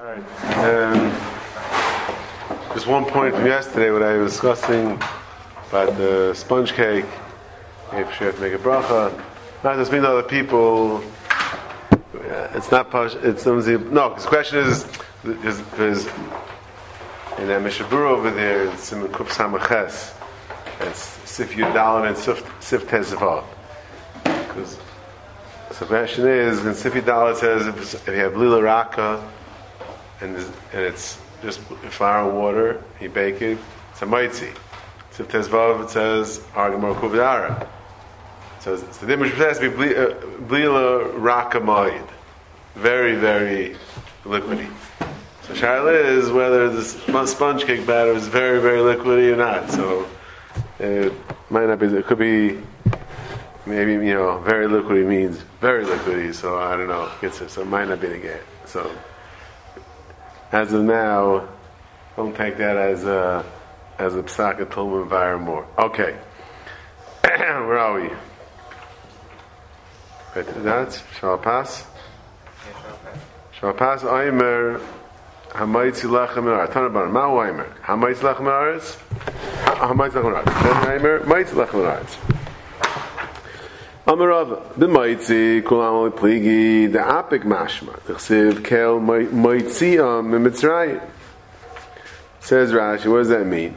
Alright. Just one point from yesterday when I was discussing about the sponge cake, if you have to make a bracha. Not just mean other people. It's not posh. It's no. Because the question is in that Mishabura over there, it's in the Kuf Samaches. It's Sif Yudalin and Sif Tezvav. Because the question is, in Sif Yudalin says if you have Lila Raka and it's just flour and water, you bake it, it's a Maitzi. Sif Tezvav, it says Argamor Kuvdara. So the difference has to be Blila Raka Maid. Very, very liquidy. So Shaila is whether the sponge cake batter is very, very liquidy or not. So it might not be. It could be maybe very liquidy means very liquidy. So I don't know. So it might not be the game. So as of now, don't take that as a psaka tulma vayar more. Okay, where are we? Right to that. Shall I pass? Shapas Aimer Hamaitzi Lachem Me'aretz. Tanabar Ma'u Aimer Hamaitzi Lachem Me'aretz. Hamaitzi Lachem Me'aretz. Then Aimer Maitzi Lachem Me'aretz. Amarav B'Maitzi Kulam Pligi the Apik Mashma T'chsiv Kel Maitziam Mitzrayim. Says Rashi, what does that mean?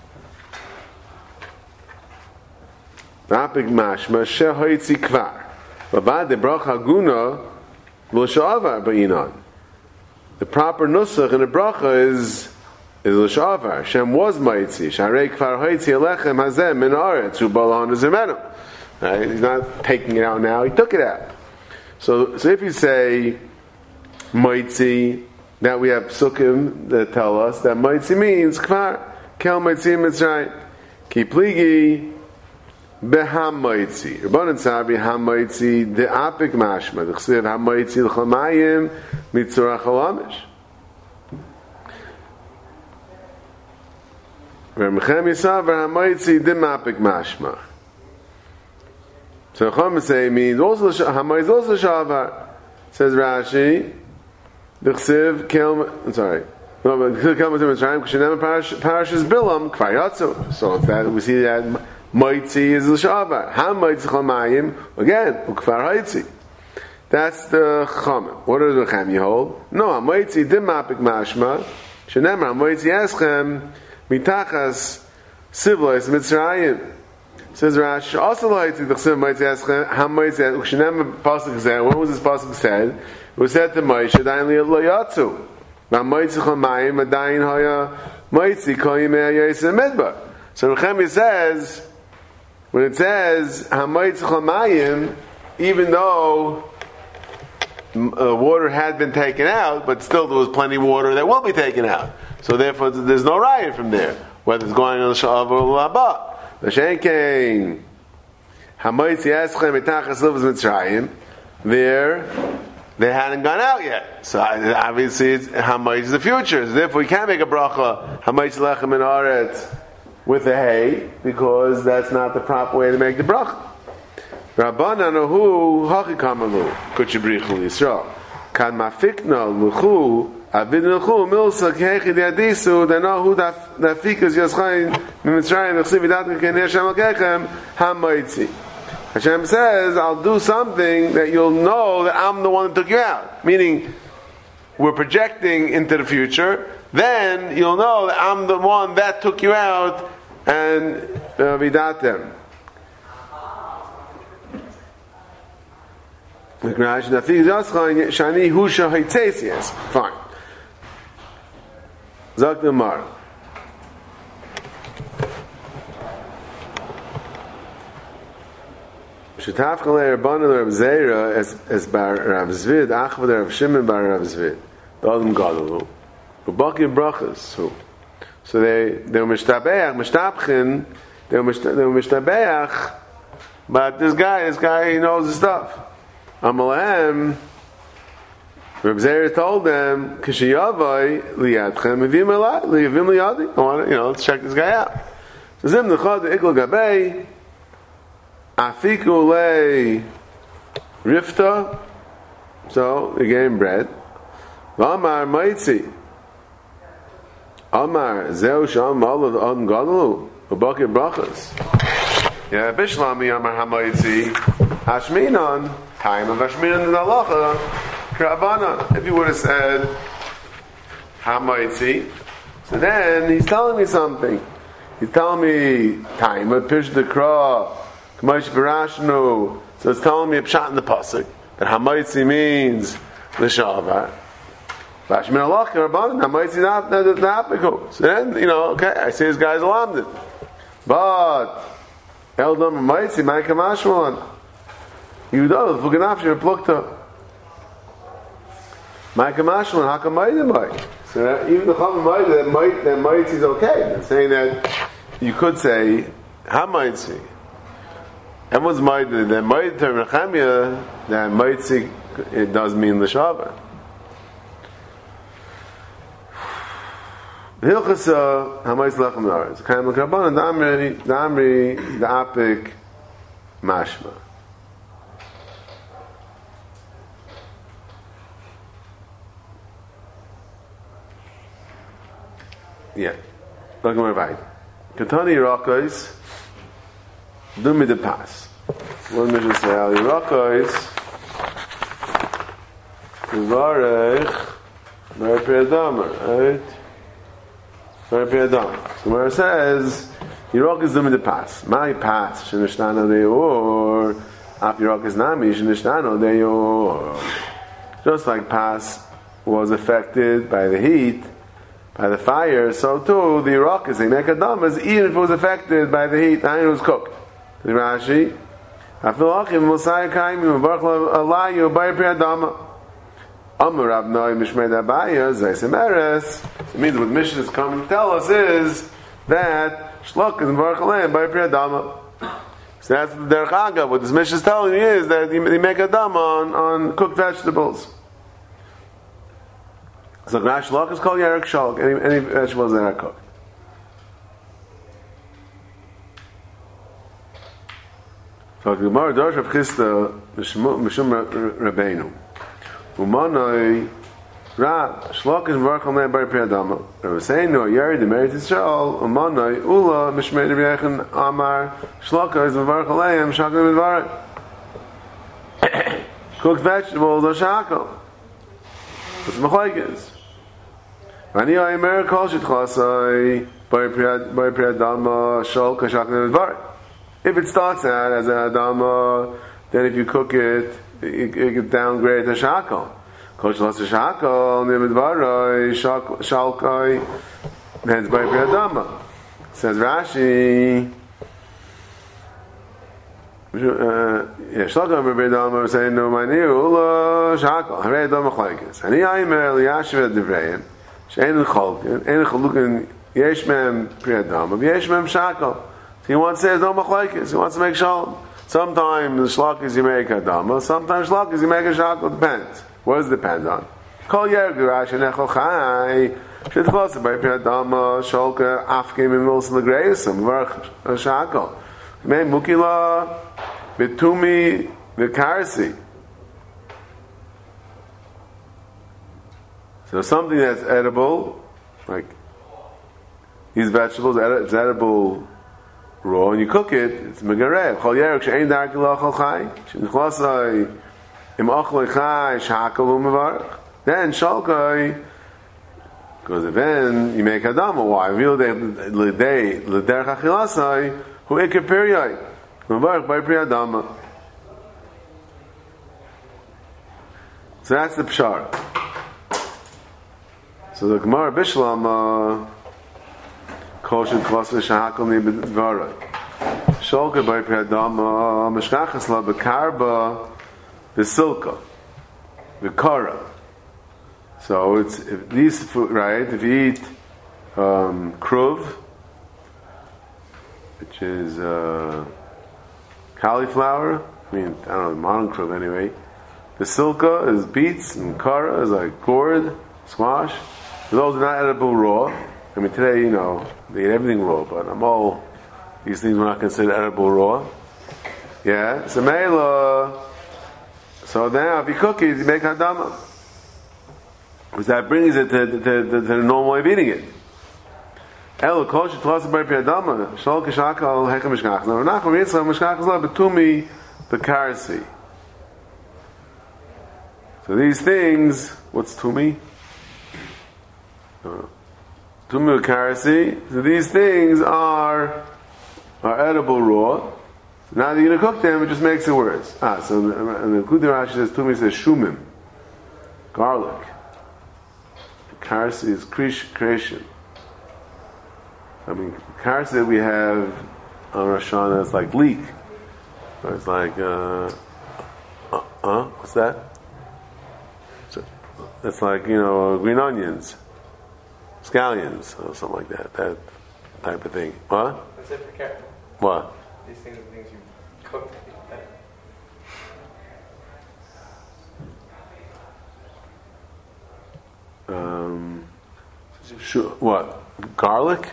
The Apik Mashma Shehoitzi Kvar Bavad the Bracha Guna. The proper nusach in a bracha is l'shavar. Shem was maitzi. Sharei kfar haitzi alechem hazem min haaretz hu balon zimenu. Right? He's not taking it out now. He took it out. So if you say maitzi, that we have psukim that tell us that maitzi means kfar kel maitzi mitzrayim ki pligi. Behamaitzi. Rabbanan Sabi Hamaitzi the Apik Mashma. The Chsiv Hamaitzi l'chamayim mitzorach halamish. Ramchem Yisavar Hamaitzi the Apik Mashma. So Chum say means also Hamaitzi also shavar. Says Rashi. The Chsiv Kel. Sorry. No, but Kel Mitzrayim Mitzrayim Kshenem Parashas Bilam Kfayatzu. So that we see that. Maitzi is l'shavar. Ha-maitzi chamayim, again, ukfar haitzi. That's the chama. What does the cham you hold? No, ha-maitzi dimapik mashma, shenemar ha-maitzi eschem, mitachas sivlois mitzrayim. Says Rashi, also l'haitzi d'chsiv maitzi eschem, ha-maitzi eschem, shenemar pasuk zeh, when was this pasuk said? It was said to Moshe, adayin lo yatzu. Ha-maitzi chamayim, adayin haya, maitzi koyim ha'yayis midbar. So Nehemiah says, when it says Hamayitz Chamayim, even though water had been taken out, but still there was plenty of water that will be taken out. So therefore, there's no riot from there, whether it's going on the Sha'av or L'Abba. The Shenkein Hamayitz Yaschem Etachas Livas Mitzrayim. There, they hadn't gone out yet. So obviously, Hamayitz is the future. So therefore, you can't make a bracha Hamayitz Lechem in Aretz with the hay, because that's not the proper way to make the bracha. Rabbanan hu hachi kamalu kuchibrichul Yisrael kan mafikna luchu avid luchu milsa kechi diadisu danahu dafikas yaschain mimitzrayim nechsiv vidat k'nei Hashem alkeichem hamaitzi. Hashem says, I'll do something that you'll know that I'm the one that took you out. Meaning, we're projecting into the future. Then you'll know that I'm the one that took you out and vidatem. Fine. Zak the Mar. Shetaf Chalei Rabbanan Rav Zera as bar Rav Zvid Achvad Rav Shimon bar Rav Zvid. The Adam Gadalu. Ubaki brachas. So they were mishtabchin, they were mishtabeach, but this guy, he knows the stuff. Amalahem, Reb Zera told them, Kishiyavai liyadchem evim liyadi. I want to, let's check this guy out. So zim nechad ikol gabei, afiku le rifta. So they gave him bread. Amar Maitzi. Amar Zeu Sham Malad An Gadlu Ubakir Brachas. Yeah, Bishlami Amar Hamaitzi Hashminan time of Hashminan in Halacha Krabana. If you would have said Hamaitzi, so then he's telling me something. He's telling me time of Pish the Kra Kamash Barashnu. So it's telling me a pshat in the pasuk that Hamaitzi means the Shavar. Hashmin Allah Rabbanan Hamaitzi not the Apiko. So then, okay, I say this guy's alarmed. But Eldam Hamaitzi Ma'ika Mashmalan Yudal Fuganafshi Plukta Ma'ika Mashmalan Hakamaydim Mai. So that even the Chacham Maitzi that Maitzi is okay. They're saying that you could say Hamaitzi. Everyone's Maitzi. That Maitzi to Rechemia, that Maitzi it does mean the Shavar. Hilchasa Hamayis Lechem Naretz. Kaim L'Karban Damri the Apik Mashma. Yeah. Look at my right. Katani Yerakos Dumi the Pas. One mission say Al Yerakos Varech Mer Pedamer, right? So where it says Yerok is Dumi the Pas. My Pas Shenashtano Deor Ap Yerok is Nami Shenashtano Deor. Just like Pas was affected by the heat, by the fire, so too the Yerok is Nekadamas, even if it was affected by the heat, and it was cooked. The Rashi Afilachim Mosai Kaimim Barchla Alayu Bay Priadama. Amar Rav Noi Mishmei Dabaya Zaysemeres. It means what Mishnah is coming to tell us is that Shlok is in Baruch Aleim by Priyadama. So that's the Derech Agav. What this Mishnah is telling you is that you make a dama on cooked vegetables. So Grash Shlok is called Yerek Shalk. Any vegetables that are cooked. So the Gemara Dorsh of Chisda Mishum Rabbeinu. Umanoi Ra Shlok is Baruch Aleim by Priyadama. Rav saying no Yeri the Merit Yisrael Umanoi Ula Mishmei Rebbechen Amar Shlok is Baruch Aleim Shakel Midvaret. Cooked vegetables are shakel. What's Machlekes? Ani Aimer Kol Shitchasai by Priyadama Shol Kashakel Midvaret. If it starts out as an Adama, then if you cook it gets downgraded to shakel. Kosh las shakel nimidvaroi shalkai hence by Priyadama. Says Rashi. Shalkai by Priyadama saying no mani ula shakel. Harei dama chlaikis. Ani aimer liyashiv divrayim shein chalkin ein chalukin yesh mem Priyadama yesh mem shakel. So he wants to say no machlaikis. He wants to make shalom. Sometimes the shlokis you make a dama, sometimes shlokis you make a shakel. Depends. What does it depend on? Kol yergurash and echol chai should close by Priyadama sholka afkim and milson legreisum varch a shakel. May mukila bitumi vikarsi. So something that's edible, like these vegetables, it's edible raw, and you cook it, it's megarev. Chol yerek she'ein dark l'achol chai. She'nichlosai im achloi chai shakal u'mevarach. Then shalkai, because then you make adama. Why? Real day l'derech achilasai hu ikir piriyai mevarach by priyadama. So that's the pshar. So the Gemara Bishlam kosher klasa shahakal ni b'dvaroi. Sholka by Priyadama mishkachas la b'karba b'silka b'kara. So it's if these food, right? If you eat kruv, which is cauliflower. I mean, I don't know, modern kruv anyway. B'silka is beets and kara is like gourd, squash. Those are not edible raw. I mean, today, they eat everything raw, but these things were not considered edible raw. Yeah, so Mela, so now if you cook it, you make hadama. because that brings it to the normal way of eating it. El kol shetlas by piadama shol kishakal hekem mishkach. Now Nachman Yitzchak mishkach is la betumi bekarsi. So these things, what's tumi? Tumi bekarsi. So these things are edible raw. So now that you're going to cook them, it just makes it worse. So and the Kudi Rashi says tumi says shumim, garlic. Bekarsi is creation. I mean, karsi that we have on Rosh Hashanah is like leek. So it's like, what's that? So it's like, green onions, scallions, or something like that. That type of thing. What? That's it for carrot. What? These things are things you cook to eat better. What? Garlic?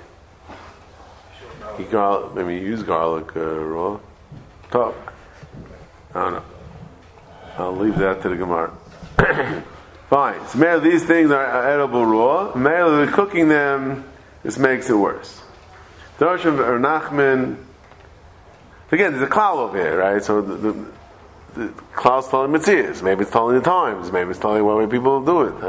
Maybe you use garlic raw. Top. I don't know. I'll leave that to the Gemara. Fine. So maybe these things are edible raw. Maybe cooking them, this makes it worse. Darshan or Nachman. Again, there's a klal over here, right? So the klal's telling Metzias. Maybe it's telling the times. Maybe it's telling what way people do it.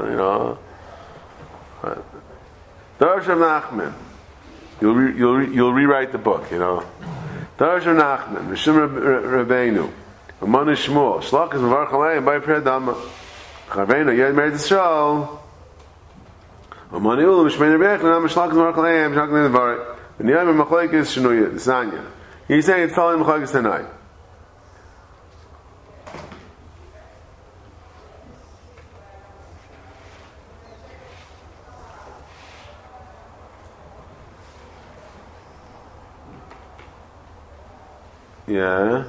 Darshan Nachman. You'll rewrite the book, Darash Nachman, Mishum Rabbeinu, Amanu Shmuel, Shlach is Mavar Chaleim by Predama, Chaveinu Yed Meretz Yisrael, Amanu Ulam Shmein Rebech, and Am Shlach is Mavar Chaleim, Shlach is Mavar, and Yed Mechalekes Shnuya, Sanya. He's saying it's telling Mechalekes tonight. Yeah.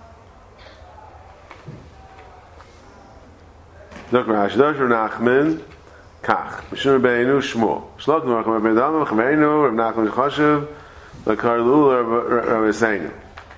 Look, Rashi, Darshan Nachman, Kach, Mishum Rabbeinu, Shmuel. Shlach Norach, Rabbi Dama, Chaveinu, Rabbi Nachman Chashiv, Lakarlu, Rabbi Seinu.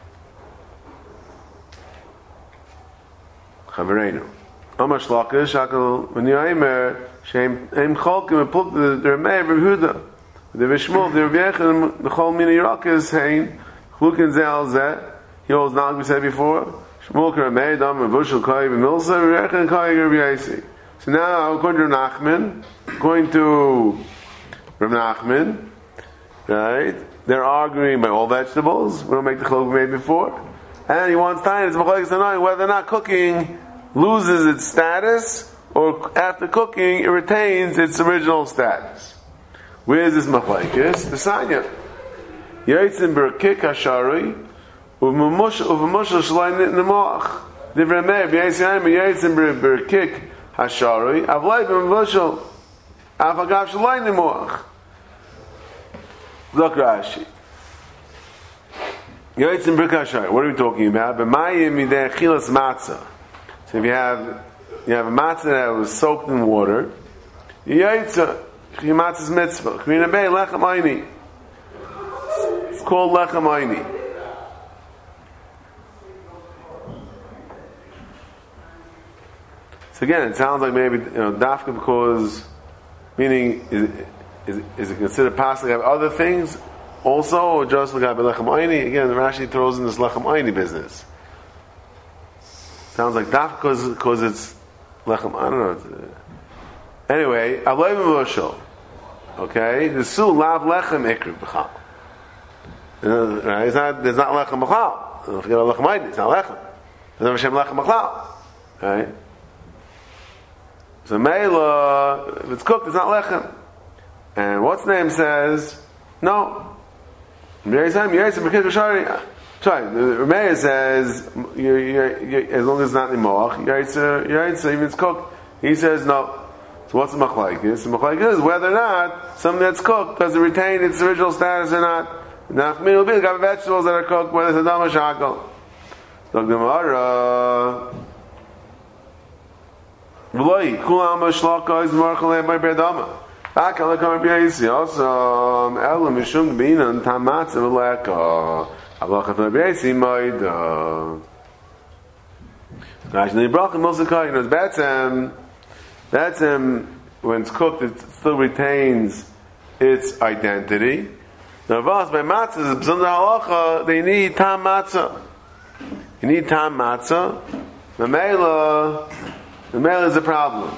Chaveinu. Amar Shlakish, Shakal, when Yoimer, Shem, Em Cholkim, and Puk, the Rameh, Rabbi Huda, the Vishmul, the Rabbi Yechon, the Chol Mina Yerakis, Hein, Chlukin Ze'al Zeh, he holds not we said before. Shmuel Karamei Dam and Vushal Kai Milsa Rechen Kai Rabbi Yaisi. So now according to Nachman, going to Rabbi Nachman, right? They're arguing by all vegetables. We don't make the chaluk we made before, and he wants time. It's machlokes tonight whether or not cooking loses its status, or after cooking it retains its original status. Where is this machlokes? The Sanya. Yitzim Berkik Hasharui. Uvumushal Shalai Nemoach. Divrei Meir B'Yisayim Yitzim Berkik Hasharui. Avlei B'Mushal Avagav Shalai Nemoach. Look Rashi. Yitzim Berkik Hasharui. What are we talking about? B'Mayim Midei Chilas Matzah. So if you have a matzah that was soaked in water, Yitzim Matzah's mitzvah. K'mina Bey Lechem Ayni. It's called Lechem Ayni. So again, it sounds like maybe dafka because, meaning is it considered possible to have other things also, or just like lechem ayni? Again, Rashi throws in this lechem ayni business. Sounds like dafka because it's lechem. I don't know. Anyway, avlei b'moshel. Okay, the su lav lechem ikriv b'chal. Right? There's not lechem b'chal. Don't forget about lechem ayni. It's not lechem. There's never shem lechem b'chal. Right. So Meila, if it's cooked, it's not lechem. And what's name says, no. Sorry, the Remeir says, as long as it's not in moach, even if it's cooked, he says no. So what's the machlokes? The machlokes is whether or not something that's cooked, does it retain its original status or not. Now, it will be the vegetables that are cooked, whether it's a dam or shakal. So Gemara, V'loi, kulam shlaka is marchalei by berdama. Akal kamar b'yisi. Also, elu mishum binan tamatz v'leka. Avlachat b'yisi moida. Rashi nebrachim mosakai. That's when it's cooked, it still retains its identity. Navas by matzah, halacha, they need tam matzah. You need tam matzah. Mamela is a problem.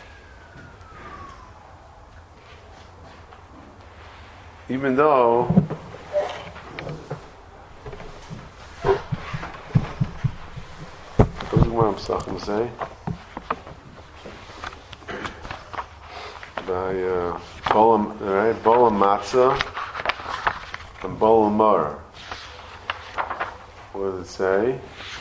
Even though what was I'm talking to say? By bola matzah and bola mar. What does it say?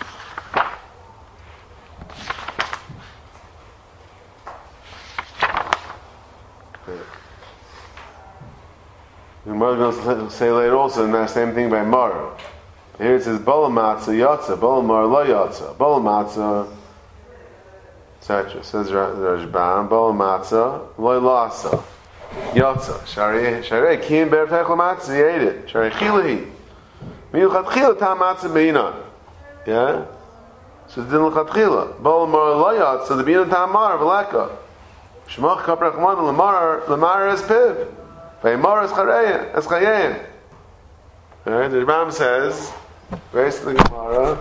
The Gemara is going to say later also the same thing by mar. Here it says bola matzah yatsa, bola mar lo yatsa, bola matzah, etc. Says Rashbam, bola matzah lo lasa yatsa. Sharei kim ber techla matzah, he ate it. Sharei chilahi miyuchat chila tam matzah beinan. Yeah. So it didn't lechat chila. Bola mar lo yatsa the beinan tam mar v'leka. Shemach kaprach man lemar es piv. Ve'mar es chayim. Alright, the Ram says, based on the Gemara,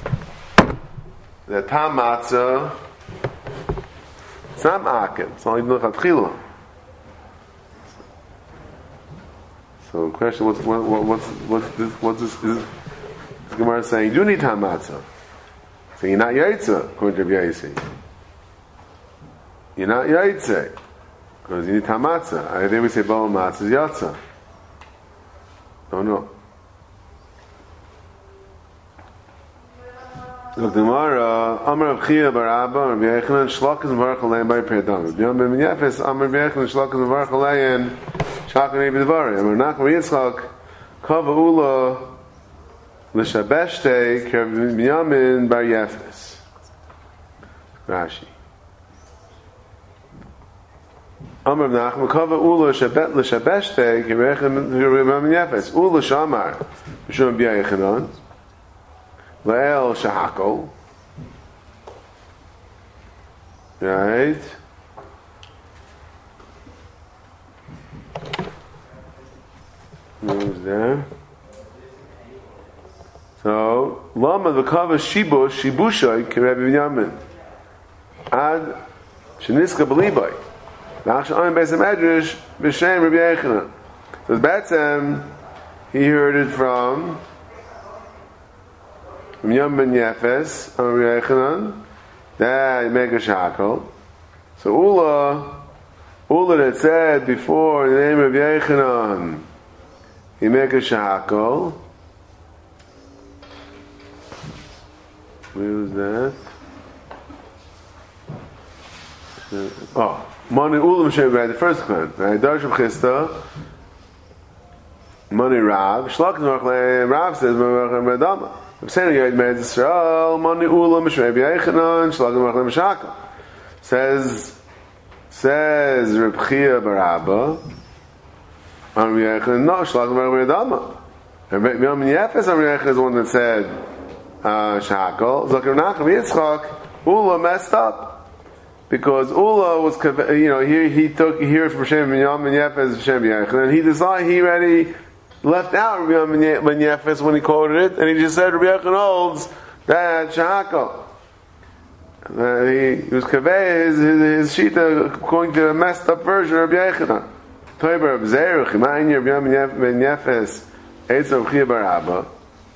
that tam matzah, it's not ma'akim, it's not even l'chatchila. So, the question: what's this? Is the Gemara saying you do need tam matzah? So you're not yaitza, according to Rabbi Yaisi. You're not yaitza because you need tam matzah. I think we say bola matzah is yatza. No. Look, the Gemara, Amar Rav Chia bar Abba, Rav Yechanan, Shlokas Mevarach Alein by Perdam. Rav Yom Ben Yefes, Amar Rav Yechanan, Shlokas Mevarach Alein, Shakon Ebi Devari. Amar Nachman Yitzchak, Kava Ula, L'Shabeshte, Rav Binyamin bar Yefes. Rashi. Amar Rav Nachman, Kava Ula, L'Shabeshte, Rav Binyamin Yefes. Ula Shamar, Mishum B'ya Yechanan. La'el shahakol. Right. Who's there? So, Lama v'kava shibushay k'Rebbe Binyamin. Ad sheniska b'libay. Nach she'ayim beis ha'medrash b'shem Rabbi Yechanan. So, Batsam, he heard it from Yom Ben Yefes, Amar Yechanan, that make a shackle. So Ula that said before the name of Yechanan, he make a shackle. Where was that? Mani Ula M'shem, the first one, right? Darsh of Chista, Mani Rav, Shlok Rav says, Madama. I'm saying you made Israel, Mani Ula M'Shrei B'Yechanan, Shlagim Machlem Shaka. Says Reb Chia bar Abba, Amar Yechanan, no, Shlagim Machlem Dama. Reb Yefes Amar Yechanan is the one that said Shakal. Zok Reb Nachman Yitzchak, Ula messed up because Ula was, he took here from Shem Binyamin Yefes Shem B'Yechanan, and he decided he already left out Rabbi Ben Yefes when he quoted it, and he just said Rabbi Yechanan holds that Shahakal. He was kaveh his shita according to a messed up version of Rabbi Yechanan. Toiber Abzeruch, Imayin Rabbi Ben Yefes, Eitz Rav Chia bar Abba.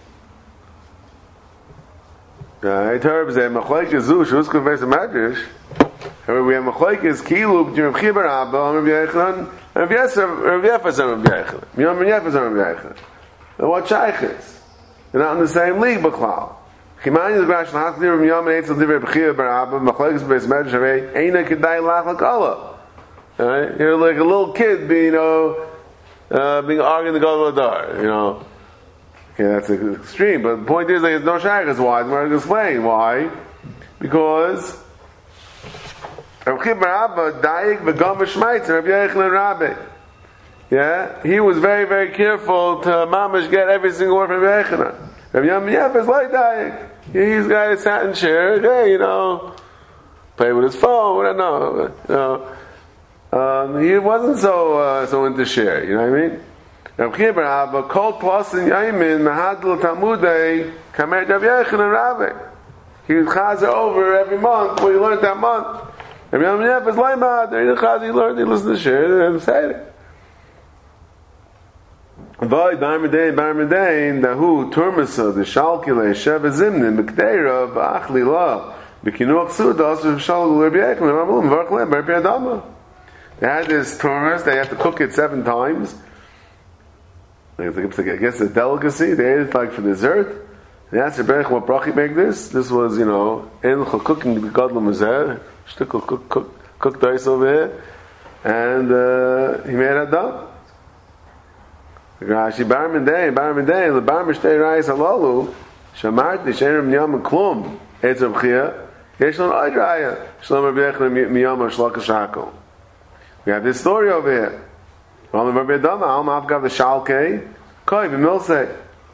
Toiber Abzeruch, Machlaik Yezu, Shuz Kaveh Samadrash. However, we have Machlaik is Kilu between Rav Chia bar Abba and Rabbi Yechanan. Rav Yefes and Rabbi Yechanan. Yom Ben Yefes and Rabbi Yechanan. What shaykhs? They're not in the same league, B'chlal. Chimani is Grash L'Hasli Rav Yom Eitzel Divrei B'chiyah Bar Abba Machlekes Beis Medrash Harei Eina Kedai Lach L'Kala. You're like a little kid being arguing the God of the Dar. Okay, that's extreme. But the point is, there's no shaykhs. Why? I'm going to explain why. Because Rav Chia bar Abba Dayik v'gam v'shmeitz Rabbi Yechanan Rabbi. Yeah, he was very, very careful to mamash get every single word from Rabbi Yechanan. Rabbi Yom Yefes like Dayik. He's the guy that sat in chair. Hey, play with his phone. he wasn't so into share. You know what I mean? Rav Chia bar Abba called plus in Yaimin Mahadl Talmudei Kamer Rav Yochanan Rabbi. He was chazer over every month when he learned that month. And Rav Yonef was Leimad. He learned. He listened to share and said it. Vay bar medain dahu turmasa the shalkile sheva zimnin b'kdeira b'achli la b'kinuach sudas v'shalgu Rabbi Yochanan Rabbi V'archlem Rabbi Adama. They had this turmos. They have to cook it 7 times. I guess a delicacy. They ate it like for dessert. They asked Rabbi Yochanan what bracha make this. This was, in cooking the godlum mazeh. Shtickle cooked rice over here, and he made Adam. Rashi bar midei, the bar mishtei rayis halalu, shamarti she'erim niyam klum, etz Rav Chia, yesh lon oid raya, shalom Rabbi Yochanan miyam shlok hashakol. We have this story over here. Well, Rabbi Adama, Alma Avgav the Shalkei, Koi b'milsei.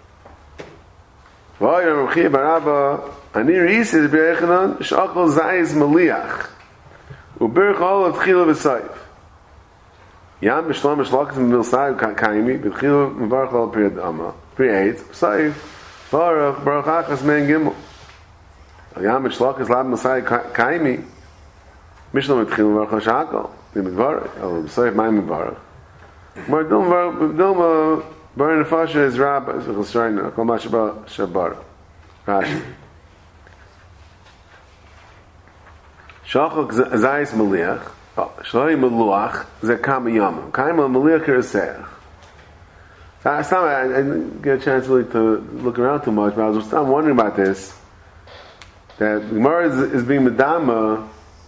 V'oy Rav Chia bar Abba, ani reisi Rabbi Yochanan, sh'akol zayis maliach, u'birch olav tchila v'sayif. Yam b'shlom b'shlokas b'milsai kaimi b'tchilu m'varach al pri Adama pri eitz b'sayif baruch achas men gimel Yam b'shlokas lab b'milsai kaimi b'shlom b'tchilu m'varach al shakal b'midvarach al b'sayif mai m'varach mar dum bar nefasha is rabba z'chasrayna kol ma shabar Rashi Shachok zayis maliach Shalai Meluach ze Kama Yama. Kama Meliach Kereseach. I didn't get a chance really to look around too much, but I was wondering about this. That the Gemara is being Medama,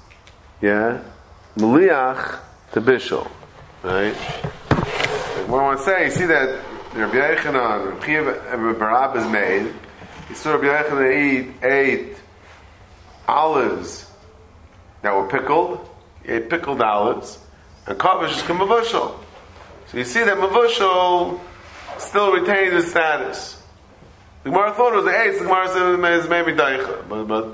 Meliach to Bishul. Right? What I want to say, you see that Rabbi Yochanan, Rabbi Chia bar Abba is made. You saw Rabbi Yochanan ate olives that were pickled. He ate pickled olives, and kavish is kamavushal. So you see that mavushal still retains its status. The Gemara thought it was the eighth. The Gemara said it's maybe daicha, but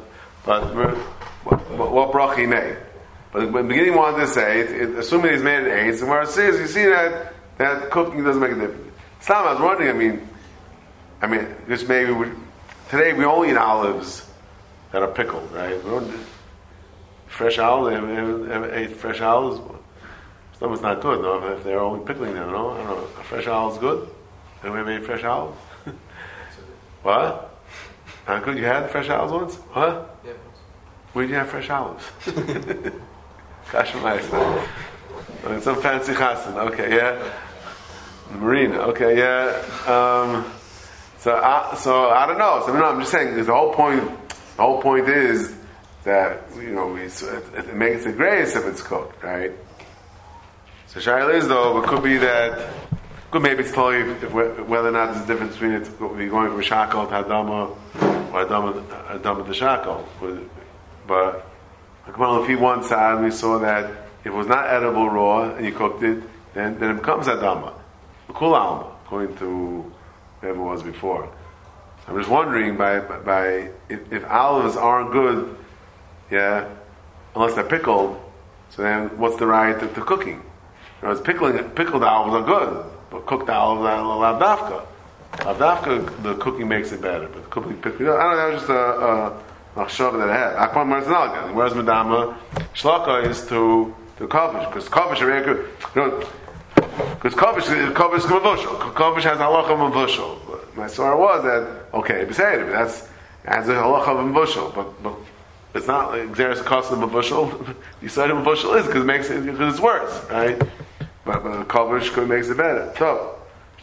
what brach he made. But in the beginning, wanted to say, assuming he's made an eighth, the Gemara says you see that cooking doesn't make a difference. Islam, I was wondering. I mean, just maybe today we only eat olives that are pickled, right? We don't, fresh olives, ever ate fresh olives? Some is not good, no? If they're only pickling them, no? I don't know. A fresh olive is good? Have we ever ate fresh olives? What? Not good? You had fresh olives once? What? Yeah. Where did you have fresh olives? Kashamais. Some fancy chassan. Okay, yeah. Marina. Okay, yeah. So I don't know. So I'm just saying. The whole point is that it makes it grace if it's cooked, right? So Shaila is though, it could be that, maybe it's totally whether or not there's a difference between it going from shakal to hadama or hadama to shakal. But if you one side, we saw that if it was not edible raw and you cooked it, then it becomes hadama, kul alma, according to whatever it was before. I'm just wondering by if olives aren't good. Yeah, unless they're pickled, so then what's the right to cooking? Pickled olives are good, but cooked olives are lavdafka. Lavdafka, the cooking makes it better, but cooking pickled. I don't know. That was just a machshava that I had. Akbar Marzinalga. Whereas Madama shlaka is to kavish, because kavish are very good. Because kavish is kamavushal. Kavish has halacha of mavushal. My story was that beseder, that's has a halacha of mavushal, but it's not like Xeris custom of mavushal. You said mavushal is because it's worse, right? But the kavish makes it better. So,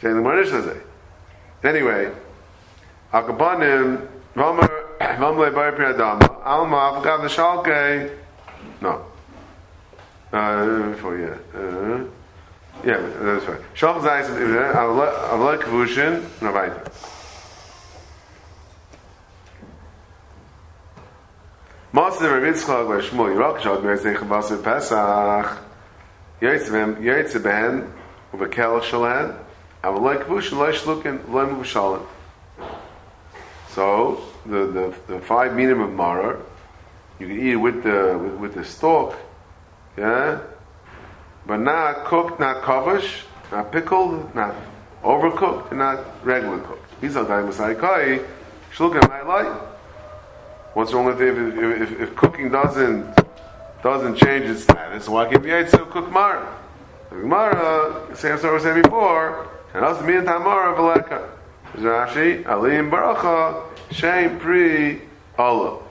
anyway, Akabanim Vamle Bar Piadama Alma Avgav the Shalke. No. That's right. Shalch Zayis Avlai Kavushin Navaita. Master Rav Yitzchak Bar Shmuel Yirak Shad Be'ezei Chavasir Pesach Yaitze Behen Uvekel Shalen Avlai Kavushin Loi Shlukin Loi Muvushalin. So the 5 minim of maror, you can eat it with the stalk, yeah, but not cooked, not kavush, not pickled, not overcooked, and not regular cooked. He's a guy Masai Shluka my light. What's wrong with it if cooking doesn't change its status? Why can't we cook Mara? Mara, same story we said before, and also me and Tamara Veleka. Rashi, Alim Baracha, Shem Pri Allah.